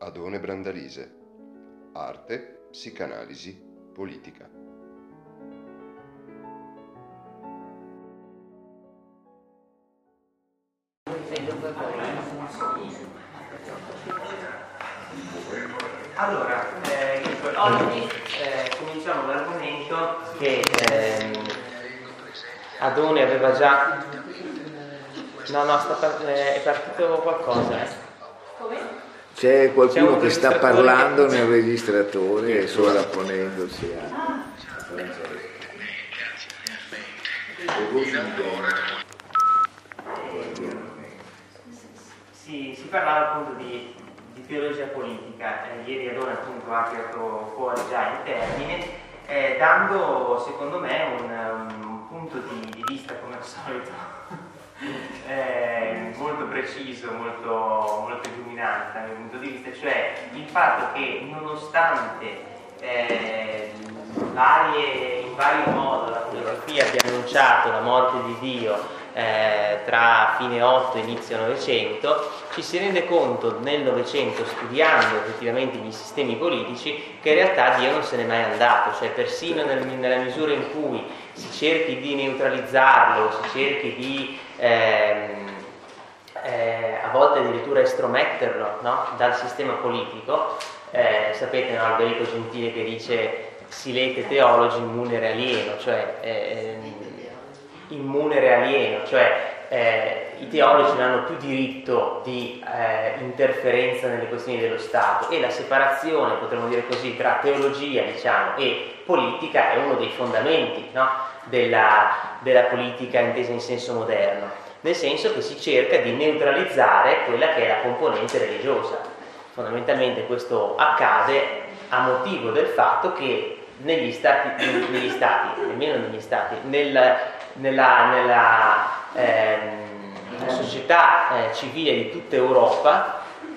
Adone Brandalise. Arte, psicanalisi, politica. Allora, oggi cominciamo l'argomento che Adone aveva già... è partito qualcosa. C'è qualcuno che sta parlando che... nel registratore e sovrapponendosi a... Si parlava appunto di teologia politica, ieri Adone appunto ha tirato fuori già il termine, dando secondo me un punto di vista come al solito molto preciso, molto illuminante dal mio punto di vista, cioè il fatto che nonostante in vario modo la filosofia abbia annunciato la morte di Dio tra fine 8 e inizio 900, ci si rende conto nel Novecento, studiando effettivamente gli sistemi politici, che in realtà Dio non se n'è mai andato, cioè persino nella misura in cui si cerchi di neutralizzarlo, si cerchi di a volte addirittura estrometterlo, no? Dal sistema politico. Sapete, no, Alberico Gentile che dice silete teologi immunere alieno, cioè immunere alieno, cioè i teologi non hanno più diritto di interferenza nelle questioni dello Stato, e la separazione, potremmo dire così, tra teologia, diciamo, e politica è uno dei fondamenti, no? della politica intesa in senso moderno, nel senso che si cerca di neutralizzare quella che è la componente religiosa. Fondamentalmente questo accade a motivo del fatto che nella società civile di tutta Europa,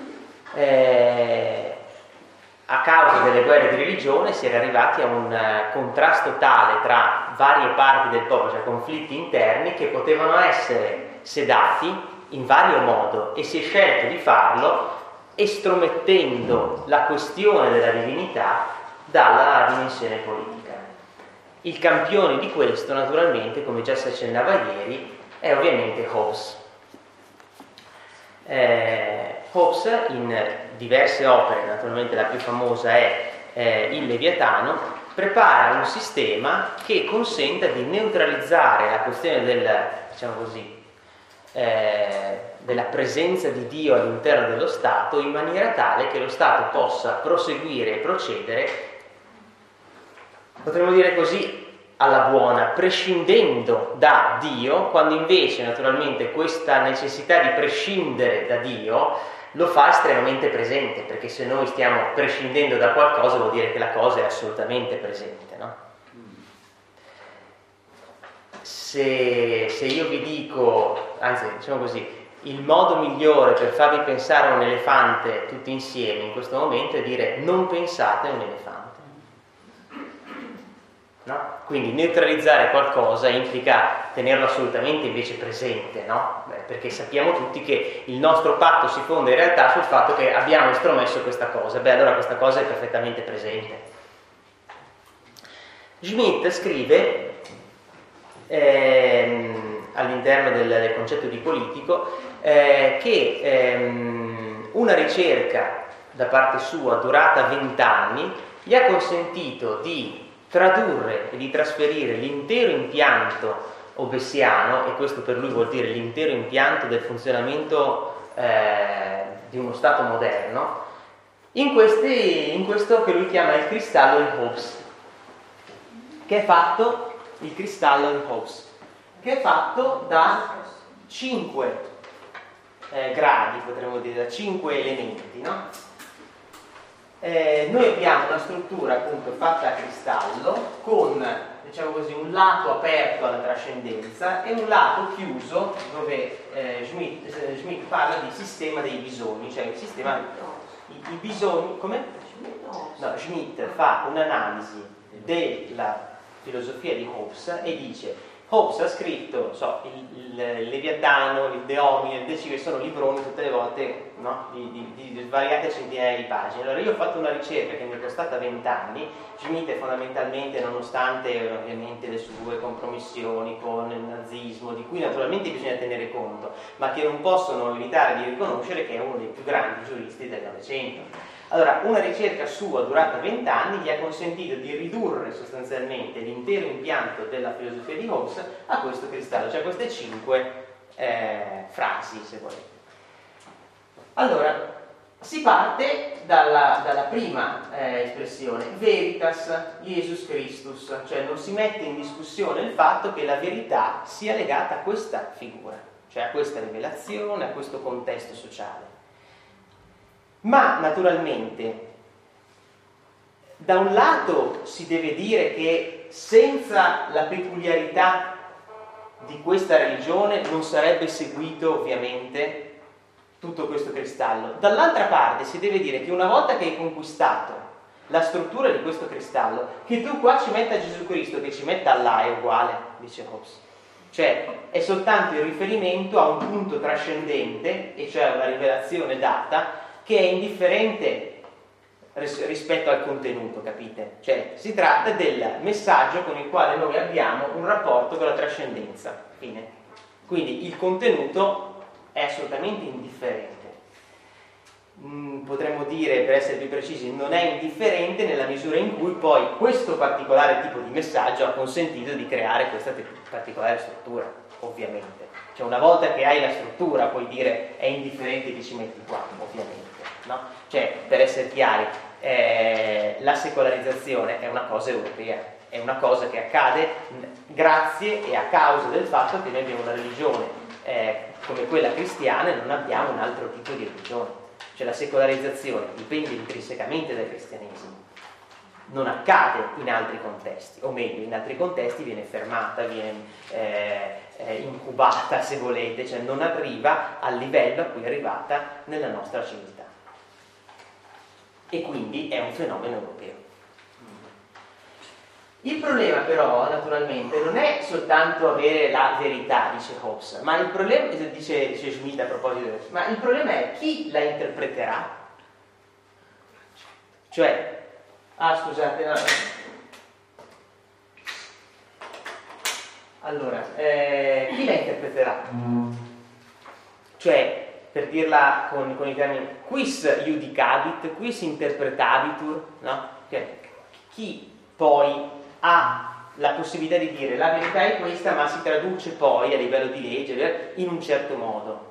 a causa delle guerre di religione si era arrivati a un contrasto tale tra varie parti del popolo, cioè conflitti interni, che potevano essere sedati in vario modo, e si è scelto di farlo estromettendo la questione della divinità dalla dimensione politica. Il campione di questo, naturalmente, come già si accennava ieri, è ovviamente Hobbes. Hobbes, in diverse opere, naturalmente la più famosa è Il Leviatano, prepara un sistema che consenta di neutralizzare la questione della presenza di Dio all'interno dello Stato, in maniera tale che lo Stato possa proseguire e procedere, potremmo dire così, alla buona, prescindendo da Dio, quando invece naturalmente questa necessità di prescindere da Dio lo fa estremamente presente, perché se noi stiamo prescindendo da qualcosa vuol dire che la cosa è assolutamente presente, no? Se io vi dico, anzi diciamo così, il modo migliore per farvi pensare a un elefante tutti insieme in questo momento è dire non pensate a un elefante. No? Quindi neutralizzare qualcosa implica tenerlo assolutamente invece presente, no? Perché sappiamo tutti che il nostro patto si fonda in realtà sul fatto che abbiamo estromesso questa cosa. Allora questa cosa è perfettamente presente. Schmitt scrive all'interno del concetto di politico che una ricerca da parte sua durata 20 anni gli ha consentito di tradurre e di trasferire l'intero impianto hobbesiano, e questo per lui vuol dire l'intero impianto del funzionamento di uno Stato moderno, in questo che lui chiama il cristallo di Hobbes, che è fatto, il cristallo di Hobbes, che è fatto da 5 gradi, potremmo dire, da 5 elementi, no? Noi abbiamo una struttura appunto fatta a cristallo con, diciamo così, un lato aperto alla trascendenza e un lato chiuso, dove Schmitt parla di sistema dei bisogni, cioè il sistema, i bisogni, come? No, Schmitt fa un'analisi della filosofia di Hobbes e dice: Hobbes ha scritto, il Leviatano, il De Homine, il De Cive, sono libroni tutte le volte, no? di svariate centinaia di pagine. Allora io ho fatto una ricerca che mi è costata 20 anni. Schmitt fondamentalmente, nonostante ovviamente le sue compromissioni con il nazismo, di cui naturalmente bisogna tenere conto, ma che non possono evitare di riconoscere che è uno dei più grandi giuristi del Novecento. Allora, una ricerca sua durata 20 anni gli ha consentito di ridurre sostanzialmente l'intero impianto della filosofia di Hobbes a questo cristallo, cioè queste 5 frasi, se volete. Allora, si parte dalla prima espressione, veritas Jesus Christus, cioè non si mette in discussione il fatto che la verità sia legata a questa figura, cioè a questa rivelazione, a questo contesto sociale. Ma naturalmente, da un lato si deve dire che senza la peculiarità di questa religione non sarebbe seguito ovviamente tutto questo cristallo. Dall'altra parte si deve dire che una volta che hai conquistato la struttura di questo cristallo, che tu qua ci metta Gesù Cristo, che ci metta Allah è uguale, dice Hobbes. Cioè è soltanto il riferimento a un punto trascendente, e cioè una rivelazione data, che è indifferente rispetto al contenuto, capite? Cioè si tratta del messaggio con il quale noi abbiamo un rapporto con la trascendenza, fine. Quindi il contenuto è assolutamente indifferente. Potremmo dire, per essere più precisi, non è indifferente nella misura in cui poi questo particolare tipo di messaggio ha consentito di creare questa particolare struttura, ovviamente. Cioè una volta che hai la struttura puoi dire è indifferente che ci metti qua, ovviamente. No? Cioè, per essere chiari, la secolarizzazione è una cosa europea, è una cosa che accade grazie e a causa del fatto che noi abbiamo una religione come quella cristiana e non abbiamo un altro tipo di religione. Cioè la secolarizzazione dipende intrinsecamente dal cristianesimo, non accade in altri contesti, o meglio, in altri contesti viene fermata, viene incubata, se volete, cioè non arriva al livello a cui è arrivata nella nostra civiltà. E quindi è un fenomeno europeo. Il problema però, naturalmente, non è soltanto avere la verità, dice Hobbes, ma il problema, dice Schmitt a proposito di questo, ma il problema è chi la interpreterà. Cioè, scusate, no. Allora, chi la interpreterà? Cioè, per dirla con i termini, quis iudicabit, quis interpretabitur, no? Cioè, chi poi ha la possibilità di dire la verità è questa, ma si traduce poi a livello di legge in un certo modo.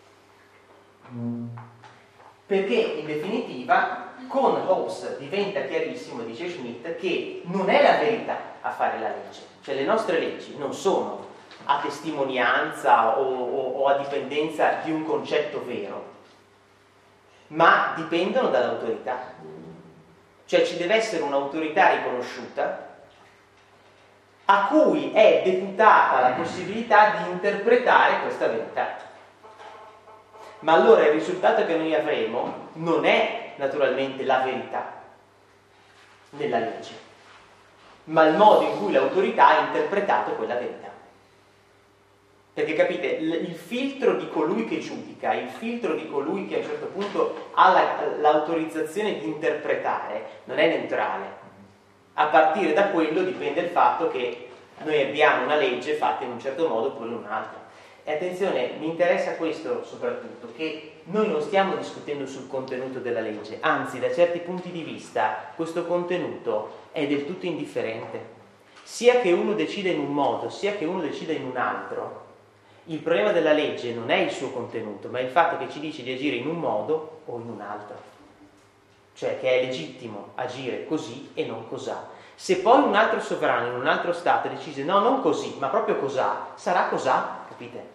Perché in definitiva con Hobbes diventa chiarissimo, dice Schmitt, che non è la verità a fare la legge, cioè le nostre leggi non sono a testimonianza o a dipendenza di un concetto vero, ma dipendono dall'autorità. Cioè ci deve essere un'autorità riconosciuta a cui è deputata la possibilità di interpretare questa verità. Ma allora il risultato che noi avremo non è naturalmente la verità nella legge, ma il modo in cui l'autorità ha interpretato quella verità. Perché capite, il filtro di colui che giudica, il filtro di colui che a un certo punto ha l'autorizzazione di interpretare, non è neutrale. A partire da quello dipende il fatto che noi abbiamo una legge fatta in un certo modo oppure in un altro. E attenzione, mi interessa questo soprattutto, che noi non stiamo discutendo sul contenuto della legge, anzi da certi punti di vista questo contenuto è del tutto indifferente. Sia che uno decida in un modo, sia che uno decida in un altro, il problema della legge non è il suo contenuto, ma il fatto che ci dice di agire in un modo o in un altro. Cioè che è legittimo agire così e non cosà. Se poi un altro sovrano in un altro stato decide no, non così, ma proprio cosà, sarà cosà, capite?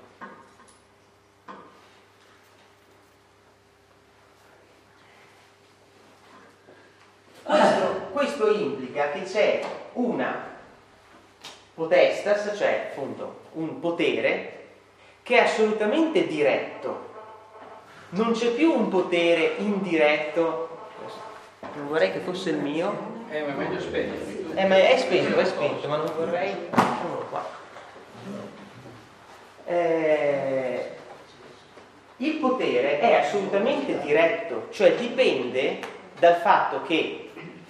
Questo implica che c'è una potestas, cioè appunto un potere che è assolutamente diretto. Non c'è più un potere indiretto. Non vorrei che fosse il mio. Ma è meglio spento. Ma è spento, ma non vorrei. Lasciamolo qua. Il potere è assolutamente diretto, cioè dipende dal fatto che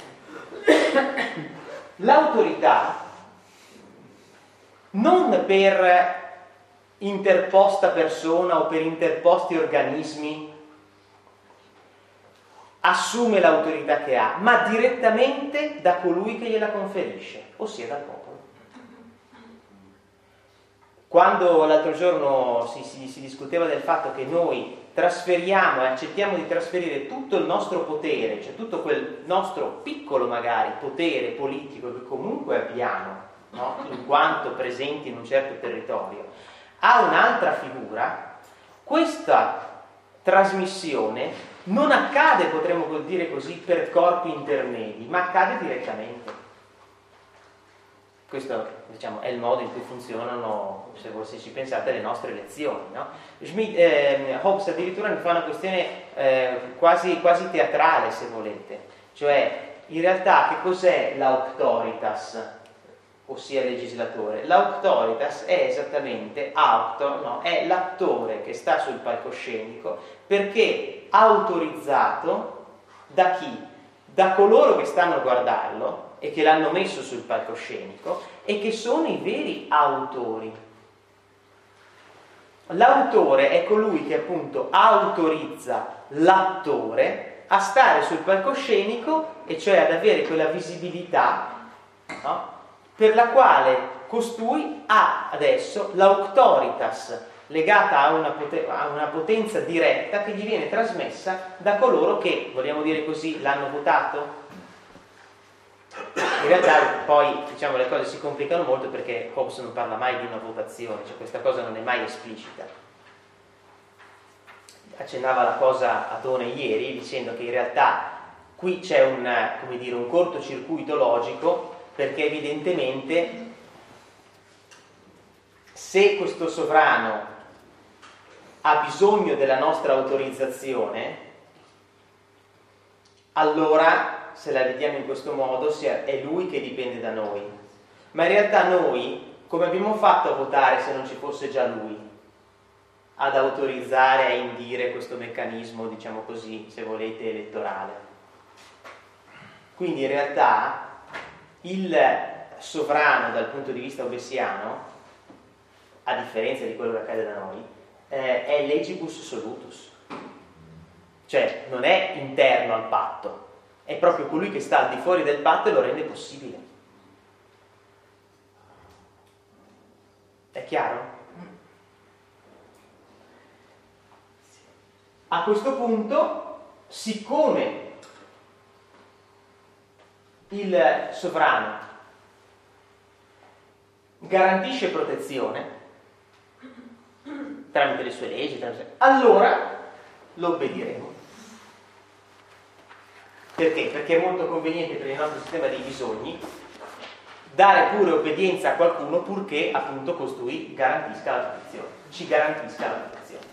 l'autorità, non per interposta persona o per interposti organismi, assume l'autorità che ha, ma direttamente da colui che gliela conferisce, ossia dal popolo. Quando l'altro giorno si discuteva del fatto che noi trasferiamo e accettiamo di trasferire tutto il nostro potere, cioè tutto quel nostro piccolo magari potere politico che comunque abbiamo, no? In quanto presenti in un certo territorio, a un'altra figura, questa trasmissione non accade, potremmo dire così, per corpi intermedi, ma accade direttamente. Questo, diciamo, è il modo in cui funzionano, se ci pensate, le nostre elezioni, no? Hobbes addirittura ne fa una questione quasi teatrale, se volete. Cioè, in realtà, che cos'è l'auctoritas, ossia il legislatore? L'auctoritas è esattamente auctor, no? È l'attore che sta sul palcoscenico perché autorizzato da chi? Da coloro che stanno a guardarlo e che l'hanno messo sul palcoscenico e che sono i veri autori. L'autore è colui che appunto autorizza l'attore a stare sul palcoscenico, e cioè ad avere quella visibilità, no? Per la quale costui ha adesso l'auctoritas legata a una potenza diretta che gli viene trasmessa da coloro che, vogliamo dire così, l'hanno votato. In realtà poi, diciamo, le cose si complicano molto perché Hobbes non parla mai di una votazione, cioè questa cosa non è mai esplicita. Accennava la cosa a Tone ieri dicendo che in realtà qui c'è un cortocircuito logico, perché evidentemente se questo sovrano ha bisogno della nostra autorizzazione, allora, se la vediamo in questo modo, è lui che dipende da noi. Ma in realtà noi, come abbiamo fatto a votare se non ci fosse già lui ad autorizzare, a indire questo meccanismo, diciamo così, se volete, elettorale? Quindi in realtà il sovrano dal punto di vista hobbesiano, a differenza di quello che accade da noi, è legibus solutus, cioè non è interno al patto, è proprio colui che sta al di fuori del patto e lo rende possibile. È chiaro? A questo punto, siccome il sovrano garantisce protezione tramite le sue leggi, allora lo obbediremo. Perché? Perché è molto conveniente per il nostro sistema dei bisogni dare pure obbedienza a qualcuno purché appunto costui garantisca la protezione, ci garantisca la protezione.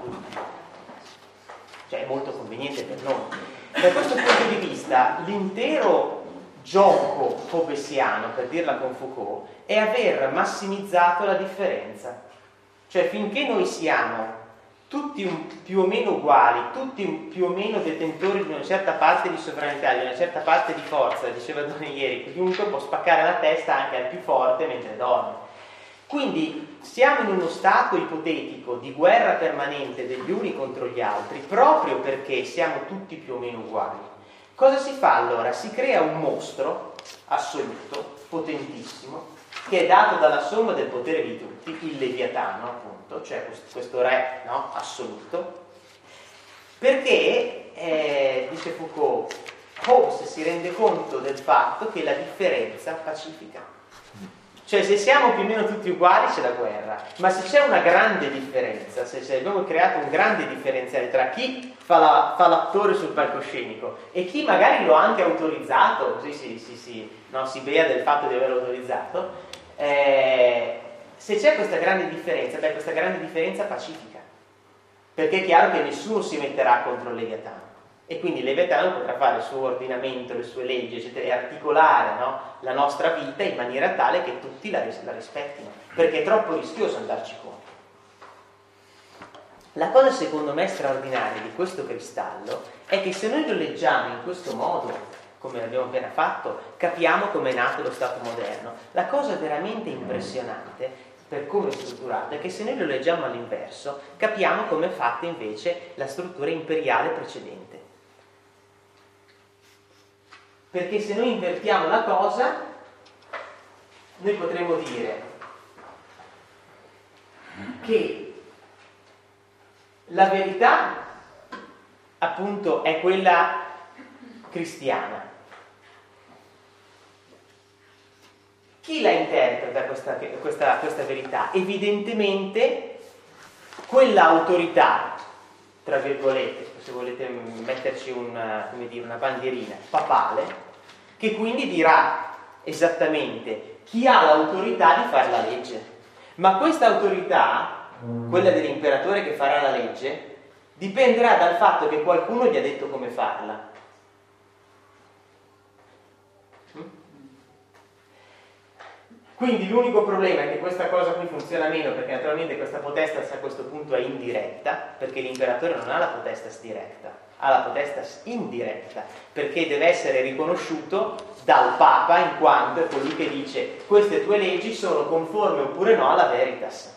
Cioè è molto conveniente per noi. Da questo punto di vista l'intero gioco hobbesiano, per dirla con Foucault, è aver massimizzato la differenza. Cioè finché noi siamo tutti più o meno uguali, tutti più o meno detentori di una certa parte di sovranità, di una certa parte di forza, diceva Done ieri, chiunque può spaccare la testa anche al più forte mentre dorme. Quindi siamo in uno stato ipotetico di guerra permanente degli uni contro gli altri, proprio perché siamo tutti più o meno uguali. Cosa si fa allora? Si crea un mostro assoluto, potentissimo, che è dato dalla somma del potere di tutti, il Leviatano appunto, cioè questo re, no, assoluto, perché, dice Foucault, Hobbes si rende conto del fatto che la differenza pacifica. Cioè se siamo più o meno tutti uguali c'è la guerra, ma se c'è una grande differenza, se abbiamo creato un grande differenziale tra chi fa l'attore sul palcoscenico e chi magari lo ha anche autorizzato, così si bea del fatto di averlo autorizzato, se c'è questa grande differenza, questa grande differenza pacifica, perché è chiaro che nessuno si metterà contro il Leviatano. E quindi Leviatano potrà fare il suo ordinamento, le sue leggi, eccetera, e articolare, no, la nostra vita in maniera tale che tutti la rispettino, perché è troppo rischioso andarci contro. La cosa secondo me straordinaria di questo cristallo è che se noi lo leggiamo in questo modo, come l'abbiamo appena fatto, capiamo come è nato lo Stato moderno. La cosa veramente impressionante, per come è strutturato, è che se noi lo leggiamo all'inverso, capiamo come è fatta invece la struttura imperiale precedente. Perché se noi invertiamo la cosa, noi potremmo dire che la verità appunto è quella cristiana. Chi la interpreta questa verità? Evidentemente quella autorità, tra virgolette, se volete metterci una bandierina, papale, che quindi dirà esattamente chi ha l'autorità di fare la legge. Ma questa autorità, quella dell'imperatore che farà la legge, dipenderà dal fatto che qualcuno gli ha detto come farla. Quindi l'unico problema è che questa cosa qui funziona meno, perché naturalmente questa potestas a questo punto è indiretta, perché l'imperatore non ha la potestas diretta, ha la potestas indiretta, perché deve essere riconosciuto dal Papa in quanto è colui che dice queste tue leggi sono conformi oppure no alla veritas.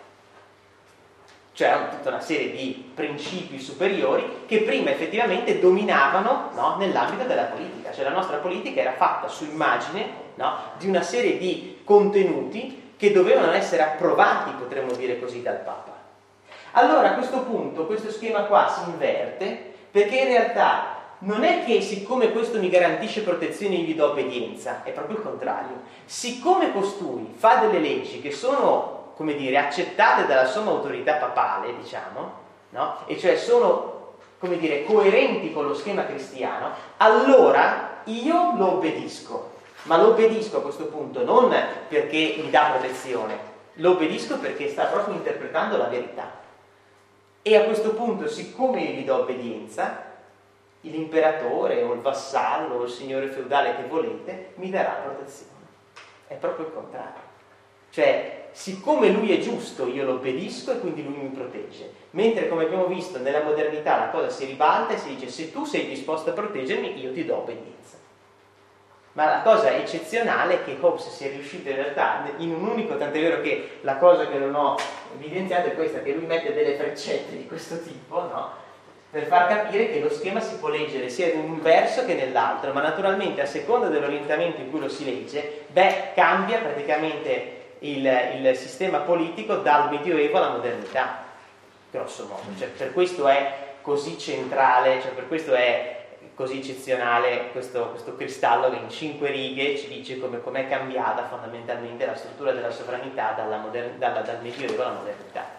Cioè tutta una serie di principi superiori che prima effettivamente dominavano, no, nell'ambito della politica. Cioè la nostra politica era fatta su immagine, no, di una serie di contenuti che dovevano essere approvati, potremmo dire così, dal Papa. Allora a questo punto questo schema qua si inverte, perché in realtà non è che siccome questo mi garantisce protezione io gli do obbedienza, è proprio il contrario. Siccome costui fa delle leggi che sono, come dire, accettate dalla somma autorità papale, diciamo, no? E cioè sono, come dire, coerenti con lo schema cristiano, allora io lo obbedisco. Ma lo obbedisco a questo punto non perché mi dà protezione, lo obbedisco perché sta proprio interpretando la verità. E a questo punto, siccome io gli do obbedienza, l'imperatore o il vassallo o il signore feudale che volete mi darà protezione. È proprio il contrario. Cioè, siccome lui è giusto, io lo obbedisco e quindi lui mi protegge. Mentre, come abbiamo visto, nella modernità la cosa si ribalta e si dice se tu sei disposto a proteggermi, io ti do obbedienza. Ma la cosa eccezionale è che Hobbes sia riuscito in realtà in un unico, tant'è vero che la cosa che non ho evidenziato è questa, che lui mette delle freccette di questo tipo, no? Per far capire che lo schema si può leggere sia in un verso che nell'altro, ma naturalmente a seconda dell'orientamento in cui lo si legge, cambia praticamente il sistema politico dal Medioevo alla modernità, grosso modo. Cioè, per questo è così centrale, cioè per questo è così eccezionale questo cristallo che in 5 righe ci dice come è cambiata fondamentalmente la struttura della sovranità dal Medioevo alla modernità.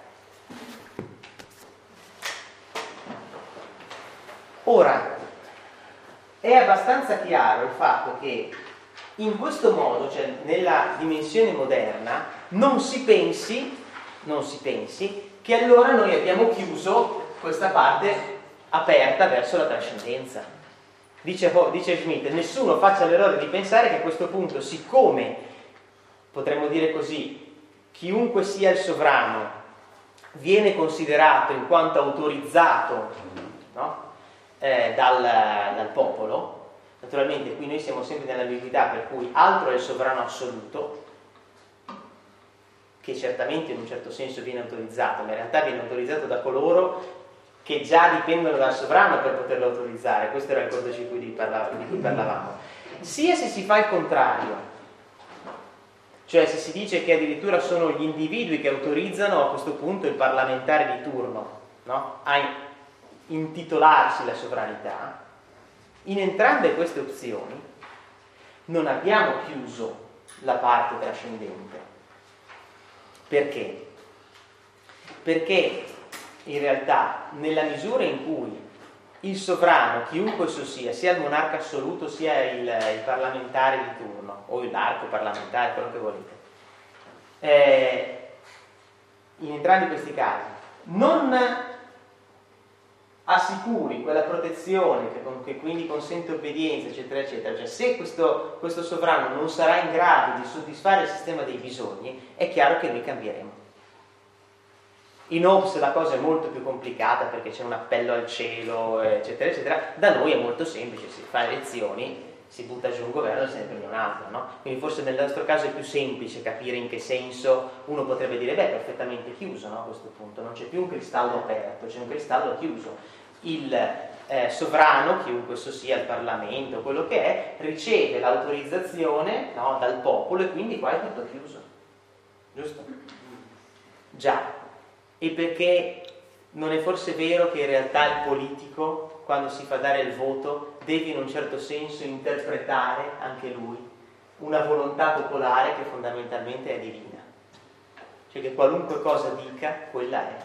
Ora, è abbastanza chiaro il fatto che in questo modo, cioè nella dimensione moderna, non si pensi che allora noi abbiamo chiuso questa parte aperta verso la trascendenza. Dice Schmitt, nessuno faccia l'errore di pensare che a questo punto, siccome, potremmo dire così, chiunque sia il sovrano viene considerato in quanto autorizzato, no? Dal popolo. Naturalmente qui noi siamo sempre nell'ambiguità, per cui altro è il sovrano assoluto, che certamente in un certo senso viene autorizzato, ma in realtà viene autorizzato da coloro che già dipendono dal sovrano per poterlo autorizzare. Questo era il cortocircuito di cui parlavamo. Sia se si fa il contrario, cioè se si dice che addirittura sono gli individui che autorizzano a questo punto il parlamentare di turno, no? A intitolarsi la sovranità, in entrambe queste opzioni non abbiamo chiuso la parte trascendente. Perché? Perché in realtà nella misura in cui il sovrano, chiunque esso sia il monarca assoluto sia il parlamentare di turno o l'arco parlamentare, quello che volete, in entrambi questi casi non assicuri quella protezione che quindi consente obbedienza, eccetera, eccetera. Cioè, se questo sovrano non sarà in grado di soddisfare il sistema dei bisogni, è chiaro che noi cambieremo. In Hobbes la cosa è molto più complicata perché c'è un appello al cielo, eccetera, eccetera. Da noi è molto semplice, si fa elezioni, si butta giù un governo e se ne prende un altro, no? Quindi forse nel nostro caso è più semplice capire in che senso uno potrebbe dire, beh, è perfettamente chiuso, no? A questo punto non c'è più un cristallo aperto, c'è un cristallo chiuso. Il sovrano, chiunque esso sia, il Parlamento, quello che è, riceve l'autorizzazione, no, dal popolo e quindi qua è tutto chiuso. Giusto? Già. E perché non è forse vero che in realtà il politico, quando si fa dare il voto, deve in un certo senso interpretare anche lui una volontà popolare che fondamentalmente è divina? Cioè che qualunque cosa dica, quella è.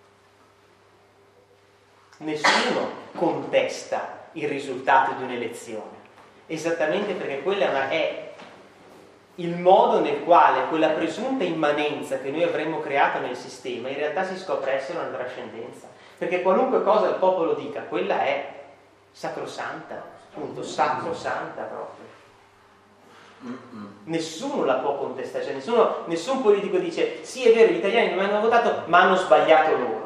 Nessuno contesta il risultato di un'elezione, esattamente perché quella è il modo nel quale quella presunta immanenza che noi avremmo creato nel sistema in realtà si scopre essere una trascendenza, perché qualunque cosa il popolo dica, quella è sacrosanta, appunto, sacrosanta proprio. Nessuno la può contestare, cioè nessun politico dice sì, è vero, gli italiani non mi hanno votato ma hanno sbagliato loro.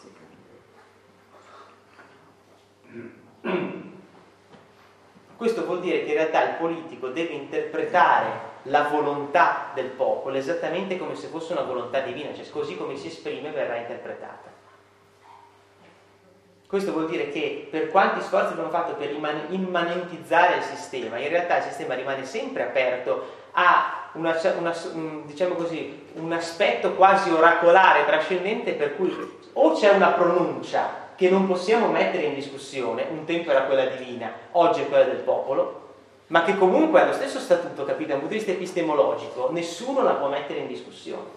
Questo vuol dire che in realtà il politico deve interpretare la volontà del popolo esattamente come se fosse una volontà divina, cioè così come si esprime verrà interpretata. Questo vuol dire che per quanti sforzi abbiamo fatto per immanentizzare il sistema, in realtà il sistema rimane sempre aperto a diciamo così, un aspetto quasi oracolare, trascendente, per cui o c'è una pronuncia che non possiamo mettere in discussione, un tempo era quella divina, oggi è quella del popolo, ma che comunque ha lo stesso statuto, capito, da un punto di vista epistemologico, nessuno la può mettere in discussione.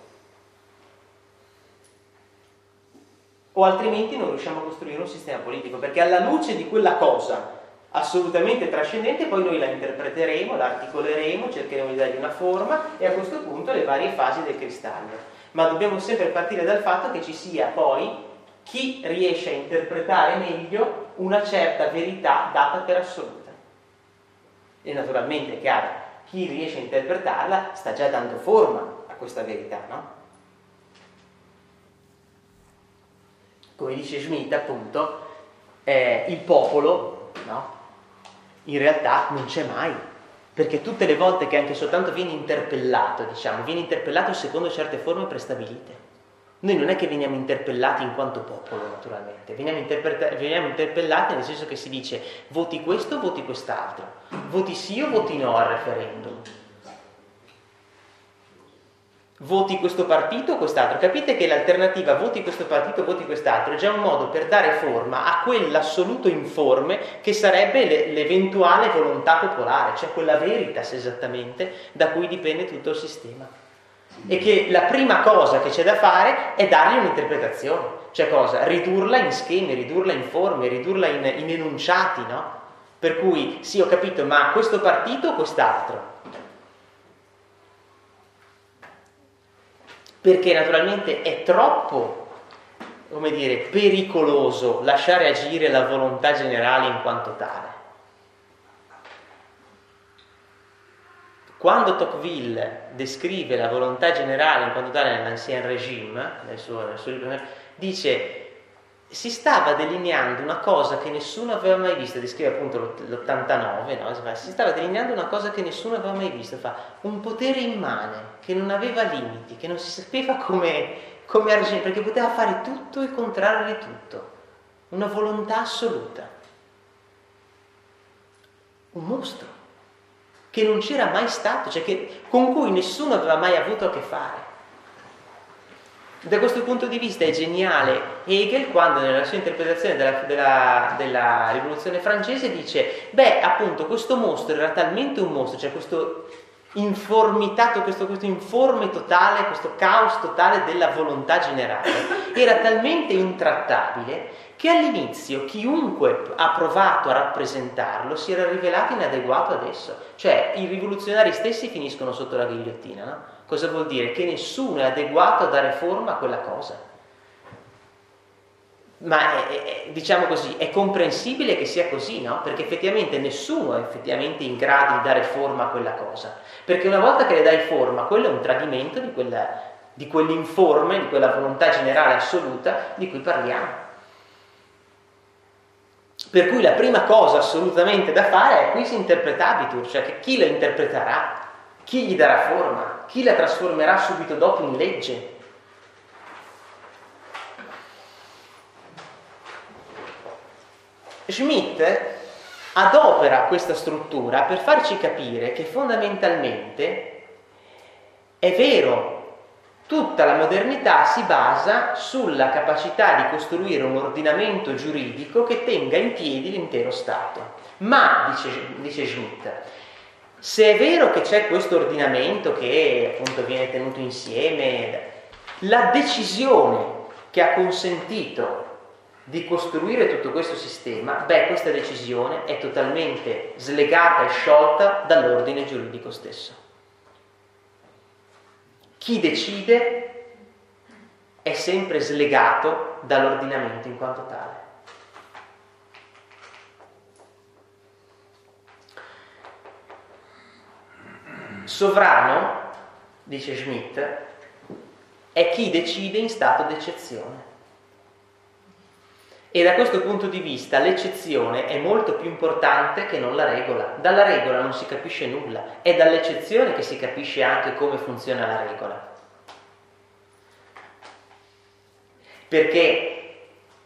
O altrimenti non riusciamo a costruire un sistema politico, perché alla luce di quella cosa assolutamente trascendente poi noi la interpreteremo, la articoleremo, cercheremo di dargli una forma e a questo punto le varie fasi del cristallo. Ma dobbiamo sempre partire dal fatto che ci sia poi chi riesce a interpretare meglio una certa verità data per assoluta. E naturalmente è chiaro, chi riesce a interpretarla sta già dando forma a questa verità, no? Come dice Schmitt, appunto, il popolo, no? In realtà non c'è mai, perché tutte le volte che anche soltanto viene interpellato, viene interpellato secondo certe forme prestabilite. Noi non è che veniamo interpellati in quanto popolo, naturalmente, veniamo interpellati nel senso che si dice voti questo o voti quest'altro, voti sì o voti no al referendum, voti questo partito o quest'altro. Capite che l'alternativa voti questo partito o voti quest'altro è già un modo per dare forma a quell'assoluto informe che sarebbe l'eventuale volontà popolare, cioè quella veritas esattamente da cui dipende tutto il sistema. E che la prima cosa che c'è da fare è dargli un'interpretazione, cioè cosa? Ridurla in schemi, ridurla in forme, ridurla in enunciati, no? Per cui, sì, ho capito, ma questo partito o quest'altro? Perché naturalmente è troppo, come dire, pericoloso lasciare agire la volontà generale in quanto tale. Quando Tocqueville descrive la volontà generale in quanto tale nell'Ancien Régime, nel suo libro, dice si stava delineando una cosa che nessuno aveva mai visto, descrive appunto l'89, no? Si stava delineando una cosa che nessuno aveva mai visto, un potere immane che non aveva limiti, che non si sapeva come argine, perché poteva fare tutto il contrario di tutto, una volontà assoluta, un mostro che non c'era mai stato, cioè con cui nessuno aveva mai avuto a che fare. Da questo punto di vista è geniale Hegel quando nella sua interpretazione della rivoluzione francese dice appunto questo mostro era talmente un mostro, cioè questo informitato, questo informe totale, questo caos totale della volontà generale era talmente intrattabile che all'inizio chiunque ha provato a rappresentarlo si era rivelato inadeguato ad esso, cioè i rivoluzionari stessi finiscono sotto la ghigliottina, no? Cosa vuol dire? Che nessuno è adeguato a dare forma a quella cosa. Ma diciamo così, è comprensibile che sia così, no? Perché effettivamente nessuno è effettivamente in grado di dare forma a quella cosa. Perché una volta che le dai forma, quello è un tradimento di quell'informe, di quella volontà generale assoluta di cui parliamo. Per cui la prima cosa assolutamente da fare è quis interpretabitur, cioè che chi la interpreterà, chi gli darà forma, chi la trasformerà subito dopo in legge. Schmitt adopera questa struttura per farci capire che fondamentalmente è vero, tutta la modernità si basa sulla capacità di costruire un ordinamento giuridico che tenga in piedi l'intero Stato. Ma, dice Schmitt, se è vero che c'è questo ordinamento che appunto viene tenuto insieme, la decisione che ha consentito di costruire tutto questo sistema, questa decisione è totalmente slegata e sciolta dall'ordine giuridico stesso. Chi decide è sempre slegato dall'ordinamento in quanto tale. Sovrano, dice Schmitt, è chi decide in stato d'eccezione. E da questo punto di vista l'eccezione è molto più importante che non la regola. Dalla regola non si capisce nulla, è dall'eccezione che si capisce anche come funziona la regola. Perché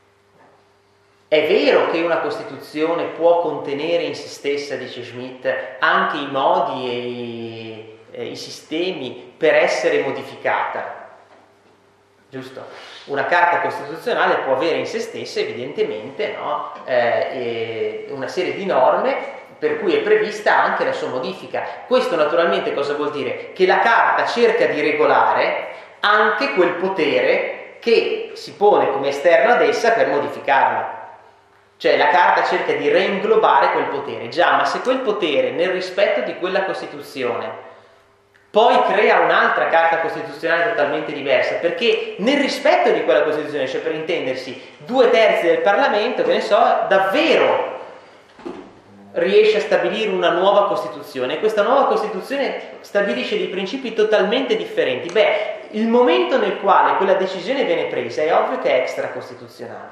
è vero che una Costituzione può contenere in se stessa, dice Schmitt, anche i modi e i sistemi per essere modificata. Giusto? Una carta costituzionale può avere in se stessa evidentemente una serie di norme per cui è prevista anche la sua modifica. Questo naturalmente cosa vuol dire? Che la carta cerca di regolare anche quel potere che si pone come esterno ad essa per modificarla. Cioè la carta cerca di reinglobare quel potere. Già, ma se quel potere nel rispetto di quella Costituzione poi crea un'altra carta costituzionale totalmente diversa, perché nel rispetto di quella Costituzione, cioè per intendersi 2/3 del Parlamento, che ne so, davvero riesce a stabilire una nuova Costituzione, e questa nuova Costituzione stabilisce dei principi totalmente differenti. Il momento nel quale quella decisione viene presa è ovvio che è extracostituzionale.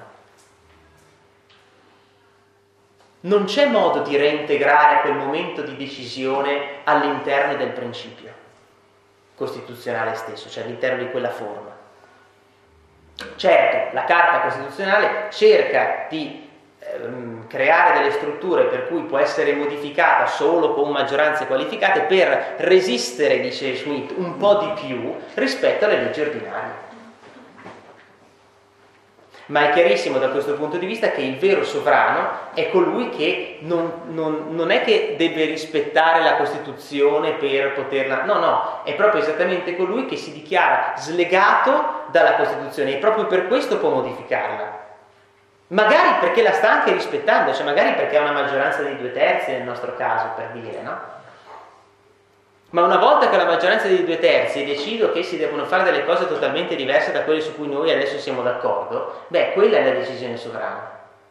Non c'è modo di reintegrare quel momento di decisione all'interno del principio costituzionale stesso, cioè all'interno di quella forma. Certo, la Carta Costituzionale cerca di creare delle strutture per cui può essere modificata solo con maggioranze qualificate per resistere, dice Schmitt, un po' di più rispetto alle leggi ordinarie. Ma è chiarissimo da questo punto di vista che il vero sovrano è colui che non è che deve rispettare la Costituzione per poterla... No, è proprio esattamente colui che si dichiara slegato dalla Costituzione e proprio per questo può modificarla. Magari perché la sta anche rispettando, cioè magari perché ha una maggioranza dei 2/3 nel nostro caso, per dire, no? Ma una volta che la maggioranza dei 2/3 decido che si devono fare delle cose totalmente diverse da quelle su cui noi adesso siamo d'accordo, quella è la decisione sovrana.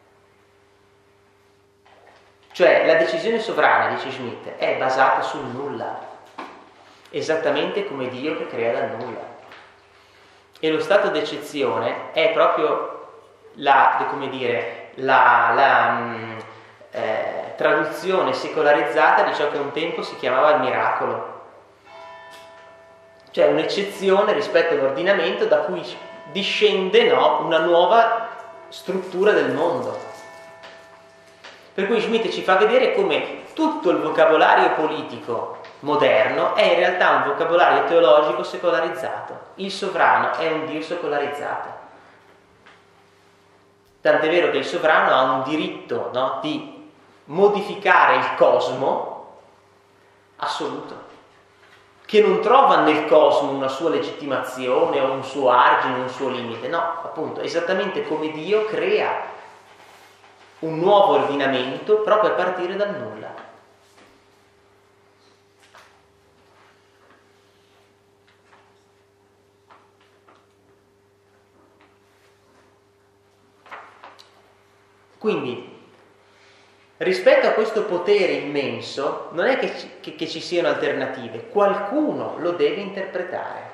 Cioè la decisione sovrana, dice Schmitt, è basata sul nulla, esattamente come Dio che crea dal nulla. E lo stato d'eccezione è proprio la traduzione secolarizzata di ciò che un tempo si chiamava il miracolo, cioè un'eccezione rispetto all'ordinamento da cui discende una nuova struttura del mondo. Per cui Schmitt ci fa vedere come tutto il vocabolario politico moderno è in realtà un vocabolario teologico secolarizzato. Il sovrano è un Dio secolarizzato. Tant'è vero che il sovrano ha un diritto di modificare il cosmo assoluto, che non trova nel cosmo una sua legittimazione o un suo argine, un suo limite, no, appunto, esattamente come Dio crea un nuovo ordinamento proprio a partire dal nulla. Quindi, rispetto a questo potere immenso, non è che ci siano alternative, qualcuno lo deve interpretare.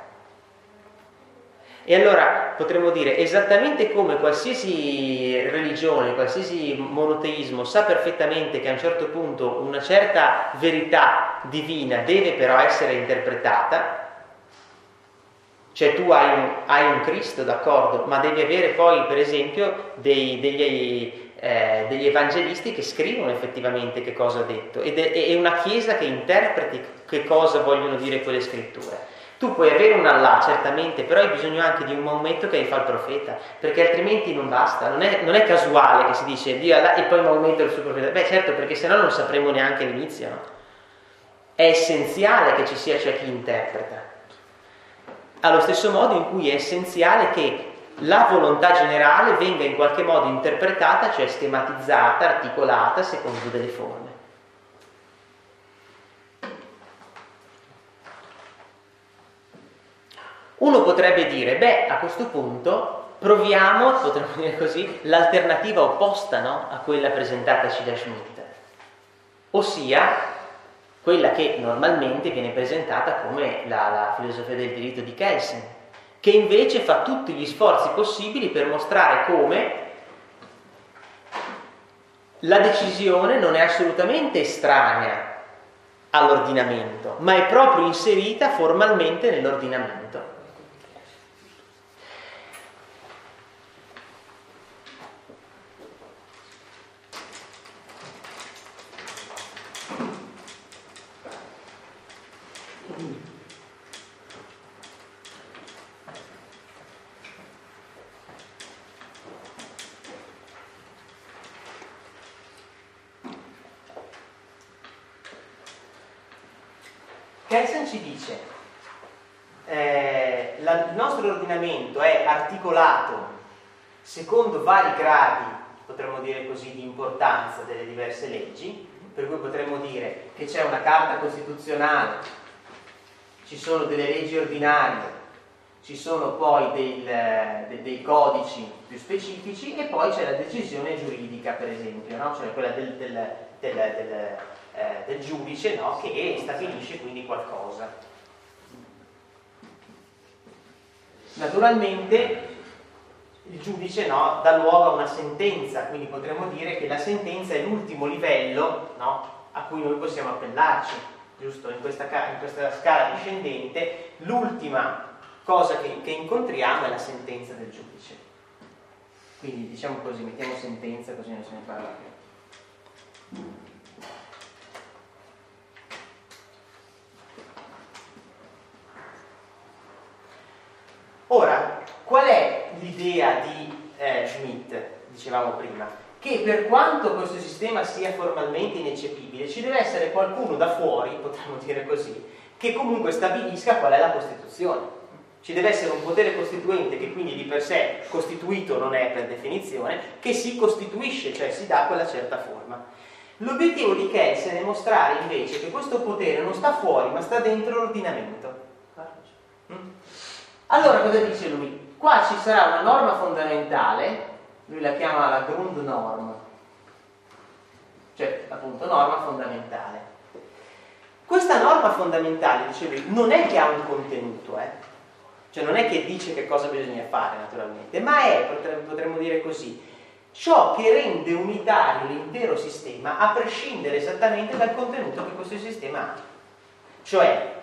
E allora potremmo dire, esattamente come qualsiasi religione, qualsiasi monoteismo sa perfettamente che a un certo punto una certa verità divina deve però essere interpretata, cioè tu hai un Cristo, d'accordo, ma devi avere poi per esempio degli evangelisti che scrivono effettivamente che cosa ha detto e una chiesa che interpreti che cosa vogliono dire quelle scritture. Tu puoi avere un Allah certamente, però hai bisogno anche di un Maometto che fa il profeta, perché altrimenti non basta, non è casuale che si dice Dio Allah e poi Maometto è il suo profeta. Beh certo, perché sennò non sapremo neanche l'inizio, no? È essenziale che ci sia cioè chi interpreta, allo stesso modo in cui è essenziale che la volontà generale venga in qualche modo interpretata, cioè schematizzata, articolata secondo delle forme. Uno potrebbe dire, beh, a questo punto proviamo, potremmo dire così, l'alternativa opposta, no? A quella presentataci da Schmitt, ossia quella che normalmente viene presentata come la filosofia del diritto di Kelsen, che invece fa tutti gli sforzi possibili per mostrare come la decisione non è assolutamente estranea all'ordinamento, ma è proprio inserita formalmente nell'ordinamento. Kelsen ci dice il nostro ordinamento è articolato secondo vari gradi, potremmo dire così, di importanza delle diverse leggi, per cui potremmo dire che c'è una carta costituzionale, ci sono delle leggi ordinarie, ci sono poi dei codici più specifici e poi c'è la decisione giuridica, per esempio, no? Cioè quella del giudice, no? Che stabilisce quindi qualcosa. Naturalmente il giudice, no, dà luogo a una sentenza, quindi potremmo dire che la sentenza è l'ultimo livello, no, a cui noi possiamo appellarci, giusto? In questa scala discendente l'ultima cosa che incontriamo è la sentenza del giudice. Quindi diciamo così, mettiamo sentenza così non se ne parla più. Ora, qual è l'idea di Schmitt, dicevamo prima? Che per quanto questo sistema sia formalmente ineccepibile, ci deve essere qualcuno da fuori, potremmo dire così, che comunque stabilisca qual è la Costituzione. Ci deve essere un potere costituente che quindi di per sé costituito non è per definizione, che si costituisce, cioè si dà quella certa forma. L'obiettivo di Kelsen è mostrare invece che questo potere non sta fuori, ma sta dentro l'ordinamento. Allora cosa dice lui? Qua ci sarà una norma fondamentale, lui la chiama la Grundnorm, cioè appunto norma fondamentale. Questa norma fondamentale, dice lui, non è che ha un contenuto, cioè non è che dice che cosa bisogna fare naturalmente, ma è, potremmo dire così, ciò che rende unitario l'intero sistema a prescindere esattamente dal contenuto che questo sistema ha. Cioè,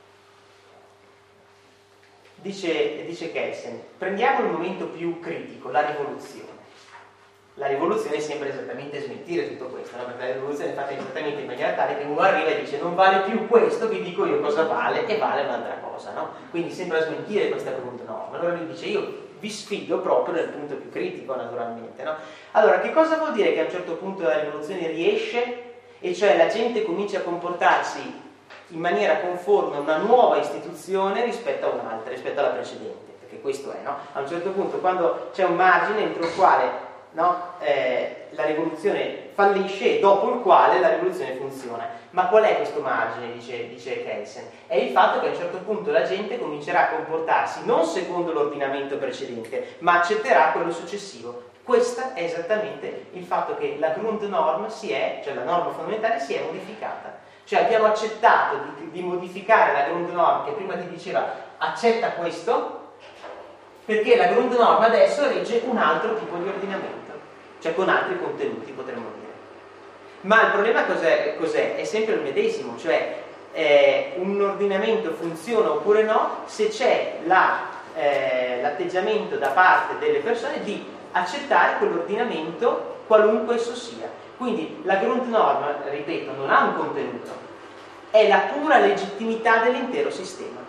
dice Kelsen, prendiamo il momento più critico, la rivoluzione. La rivoluzione è sempre esattamente smentire tutto questo, no? Perché la rivoluzione è fatta esattamente in maniera tale che uno arriva e dice non vale più questo, vi dico io cosa vale e vale un'altra cosa, no? Quindi sembra smentire questa norma. Allora lui dice io vi sfido proprio nel punto più critico naturalmente, no? Allora che cosa vuol dire che a un certo punto la rivoluzione riesce e cioè la gente comincia a comportarsi in maniera conforme a una nuova istituzione rispetto a un'altra, rispetto alla precedente, perché questo è, no? A un certo punto quando c'è un margine entro il quale, no, la rivoluzione fallisce e dopo il quale la rivoluzione funziona. Ma qual è questo margine, dice Kelsen? È il fatto che a un certo punto la gente comincerà a comportarsi non secondo l'ordinamento precedente, ma accetterà quello successivo. Questo è esattamente il fatto che la Grundnorm cioè la norma fondamentale, si è modificata. Cioè abbiamo accettato di modificare la Grundnorm, che prima ti diceva accetta questo, perché la Grundnorm adesso regge un altro tipo di ordinamento, cioè con altri contenuti, potremmo dire. Ma il problema cos'è? È sempre il medesimo, cioè un ordinamento funziona oppure no se c'è l'atteggiamento da parte delle persone di accettare quell'ordinamento qualunque esso sia. Quindi la Grundnorm, ripeto, non ha un contenuto, è la pura legittimità dell'intero sistema.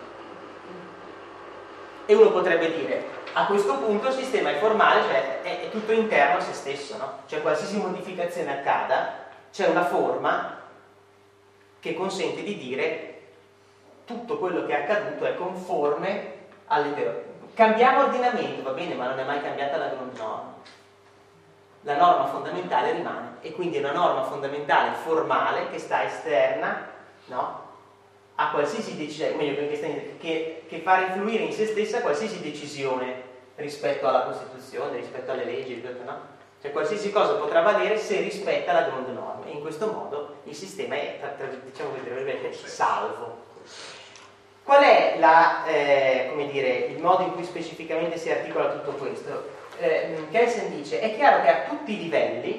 E uno potrebbe dire, a questo punto il sistema è formale, cioè è tutto interno a se stesso, no? Cioè qualsiasi modificazione accada, c'è una forma che consente di dire tutto quello che è accaduto è conforme all'intero. Cambiamo ordinamento, va bene, ma non è mai cambiata la Grundnorm. La norma fondamentale rimane, e quindi è una norma fondamentale formale che sta esterna, no? A qualsiasi decisione, meglio che fa rifluire in se stessa qualsiasi decisione rispetto alla Costituzione, rispetto alle leggi, rispetto, no? Cioè qualsiasi cosa potrà valere se rispetta la Grundnorm, e in questo modo il sistema è, diciamo, salvo. Qual è il modo in cui specificamente si articola tutto questo? Kelsen dice, è chiaro che a tutti i livelli,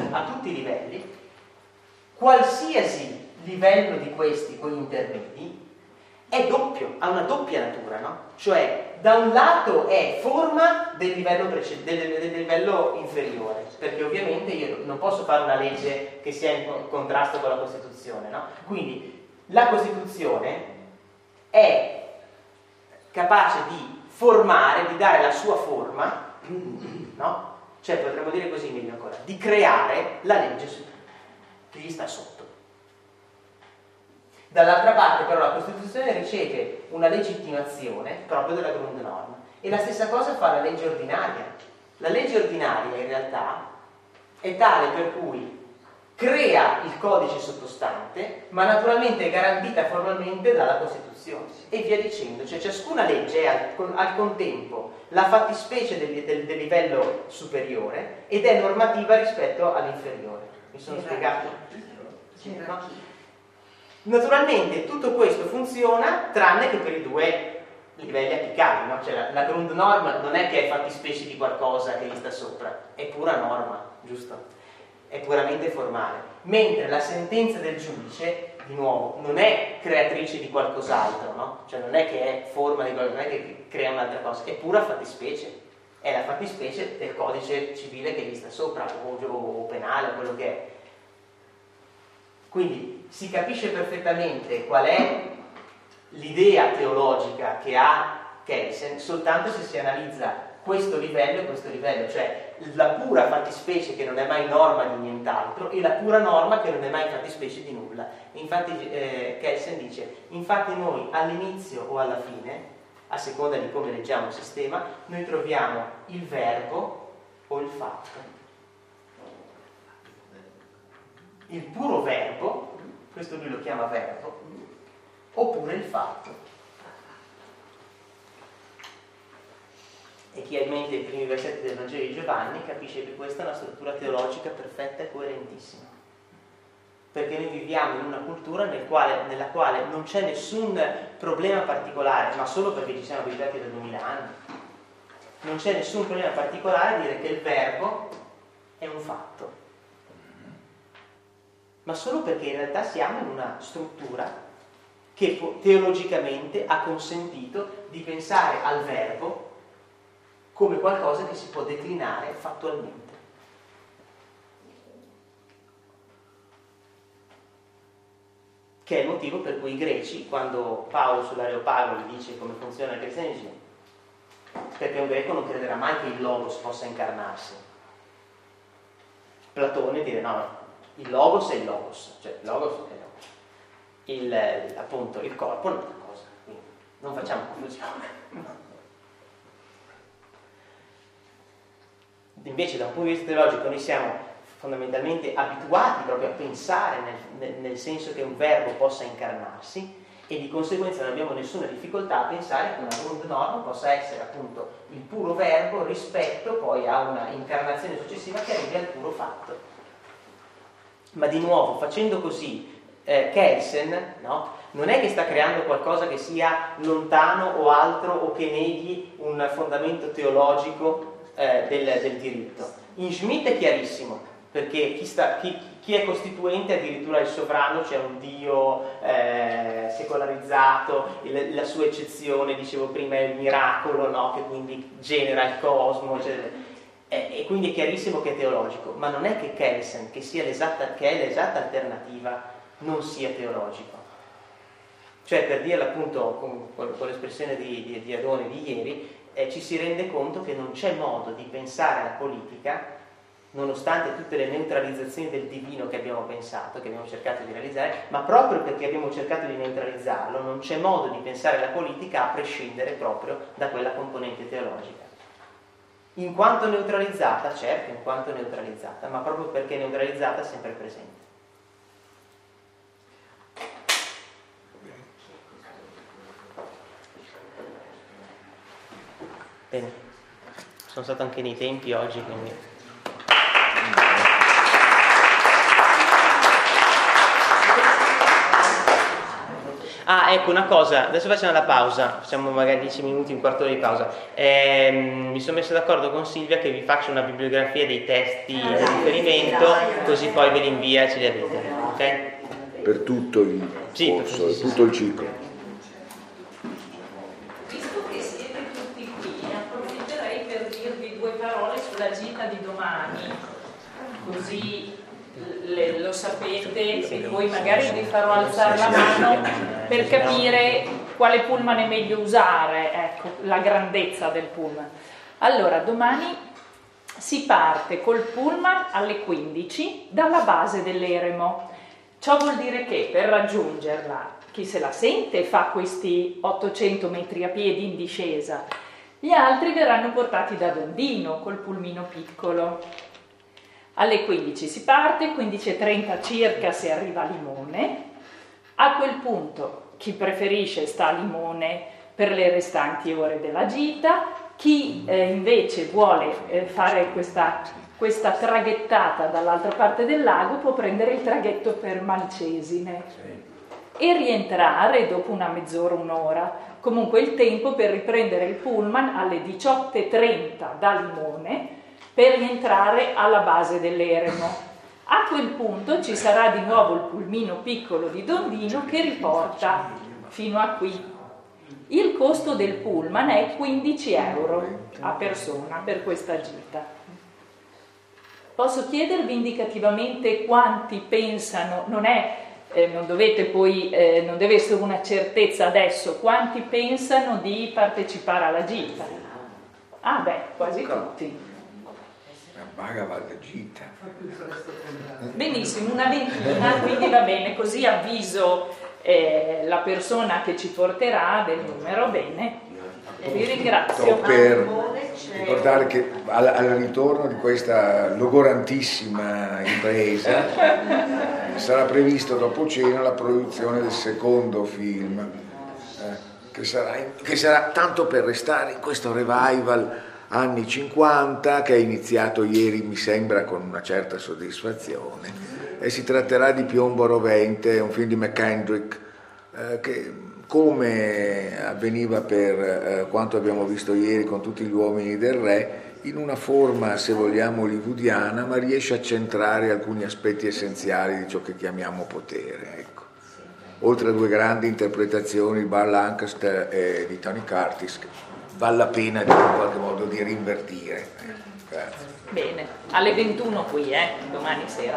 qualsiasi livello di questi, quegli intermedi, è doppio, ha una doppia natura, no? Cioè, da un lato è forma del livello inferiore, perché ovviamente io non posso fare una legge che sia in contrasto con la Costituzione, no? Quindi la Costituzione è capace di formare, di dare la sua forma, no? Cioè potremmo dire così meglio ancora, di creare la legge che gli sta sotto. Dall'altra parte però la Costituzione riceve una legittimazione proprio della Grundnorm, e la stessa cosa fa la legge ordinaria. La legge ordinaria in realtà è tale per cui crea il codice sottostante, ma naturalmente è garantita formalmente dalla Costituzione, e via dicendo. Cioè ciascuna legge è al contempo la fattispecie del livello superiore ed è normativa rispetto all'inferiore. Mi sono spiegato? No? Naturalmente tutto questo funziona tranne che per i due livelli apicali, no? Cioè la Grundnorm non è che è fattispecie di qualcosa che gli sta sopra, è pura norma, giusto? È puramente formale, mentre la sentenza del giudice, di nuovo, non è creatrice di qualcos'altro, no? Cioè non è che è forma di qualcosa, non è che crea un'altra cosa, è pura fattispecie, è la fattispecie del codice civile che gli sta sopra, o penale, o quello che è. Quindi si capisce perfettamente qual è l'idea teologica che ha Kelsen soltanto se si analizza questo livello e questo livello, cioè la pura fattispecie che non è mai norma di nient'altro e la pura norma che non è mai fattispecie di nulla. Infatti Kelsen dice, infatti noi all'inizio o alla fine, a seconda di come leggiamo il sistema, noi troviamo il verbo o il fatto. Il puro verbo, questo lui lo chiama verbo, oppure il fatto. E chi ha in mente i primi versetti del Vangelo di Giovanni capisce che questa è una struttura teologica perfetta e coerentissima. Perché noi viviamo in una cultura nella quale non c'è nessun problema particolare, ma solo perché ci siamo abituati da 2000 anni. Non c'è nessun problema particolare a dire che il verbo è un fatto. Ma solo perché in realtà siamo in una struttura che teologicamente ha consentito di pensare al verbo come qualcosa che si può declinare fattualmente. Che è il motivo per cui i greci, quando Paolo sull'Areopago gli dice come funziona il cristianesimo, perché un greco non crederà mai che il logos possa incarnarsi. Platone dire no, il logos è il logos, cioè il logos è il logos. Appunto il corpo è un'altra cosa, quindi non facciamo confusione. Invece da un punto di vista teologico noi siamo fondamentalmente abituati proprio a pensare nel senso che un verbo possa incarnarsi, e di conseguenza non abbiamo nessuna difficoltà a pensare che una Grundnorm possa essere appunto il puro verbo rispetto poi a una incarnazione successiva che arrivi al puro fatto. Ma di nuovo, facendo così, Kelsen, no? Non è che sta creando qualcosa che sia lontano o altro o che neghi un fondamento teologico del diritto. In Schmitt è chiarissimo, perché chi è costituente addirittura il sovrano, c'è un Dio secolarizzato, la sua eccezione, dicevo prima, è il miracolo, no? Che quindi genera il cosmo, e quindi è chiarissimo che è teologico, ma non è che Kelsen, che è l'esatta alternativa, non sia teologico. Cioè, per dirla appunto con l'espressione di Adone di ieri, ci si rende conto che non c'è modo di pensare la politica, nonostante tutte le neutralizzazioni del divino che abbiamo pensato, che abbiamo cercato di realizzare, ma proprio perché abbiamo cercato di neutralizzarlo, non c'è modo di pensare la politica a prescindere proprio da quella componente teologica. In quanto neutralizzata, certo, in quanto neutralizzata, ma proprio perché neutralizzata sempre presente. Bene, sono stato anche nei tempi oggi, quindi... ecco una cosa, adesso facciamo la pausa, facciamo magari 10 minuti, un quarto d'ora di pausa. Mi sono messo d'accordo con Silvia che vi faccio una bibliografia dei testi di riferimento, così poi ve li invia e ce li avete, ok? Per tutto il corso, sì, tutto il ciclo. Sulla gita di domani, così lo sapete, e poi magari vi farò alzare la mano per capire quale pullman è meglio usare, ecco, la grandezza del pullman. Allora, domani si parte col pullman alle 15 dalla base dell'Eremo. Ciò vuol dire che per raggiungerla, chi se la sente fa questi 800 metri a piedi in discesa. Gli altri verranno portati da Dondino col pulmino piccolo. Alle 15 si parte, 15:30 circa si arriva a Limone. A quel punto chi preferisce sta a Limone per le restanti ore della gita, chi invece vuole fare questa traghettata dall'altra parte del lago può prendere il traghetto per Malcesine e rientrare dopo una mezz'ora, un'ora. Comunque il tempo per riprendere il pullman alle 18:30 da Limone per rientrare alla base dell'Eremo. A quel punto ci sarà di nuovo il pulmino piccolo di Dondino che riporta fino a qui. Il costo del pullman è 15 euro a persona per questa gita. Posso chiedervi indicativamente quanti pensano, non dovete poi, non deve essere una certezza adesso, quanti pensano di partecipare alla gita? Quasi tutti. La Bhagavad Gita. Benissimo, una ventina, quindi va bene, così avviso la persona che ci porterà del numero, bene. Vi ringrazio. Per ricordare che al ritorno di questa logorantissima impresa sarà previsto dopo cena la produzione del secondo film, che sarà tanto per restare in questo revival anni 50 che è iniziato ieri, mi sembra, con una certa soddisfazione, e si tratterà di Piombo rovente, un film di McKendrick che, come avveniva per quanto abbiamo visto ieri con tutti gli uomini del re, in una forma, se vogliamo, hollywoodiana, ma riesce a centrare alcuni aspetti essenziali di ciò che chiamiamo potere. Ecco. Oltre a due grandi interpretazioni, il Bar Lancaster e di Tony Curtis, vale la pena in qualche modo di rinvertire. Grazie. Bene, alle 21 qui, domani sera.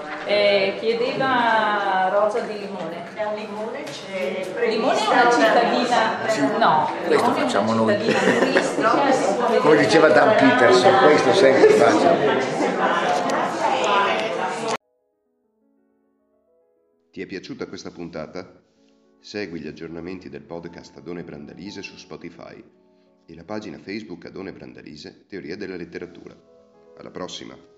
Chiedeva Rosa di Limone. A Limone c'è Limone è una cittadina, Sì, no, questo Limone è facciamo una noi. cittadina turistica. Come diceva Dan Peterson, questo sempre facciamo. Ti è piaciuta questa puntata? Segui gli aggiornamenti del podcast Adone Brandalise su Spotify e la pagina Facebook Adone Brandalise Teoria della letteratura. Alla prossima!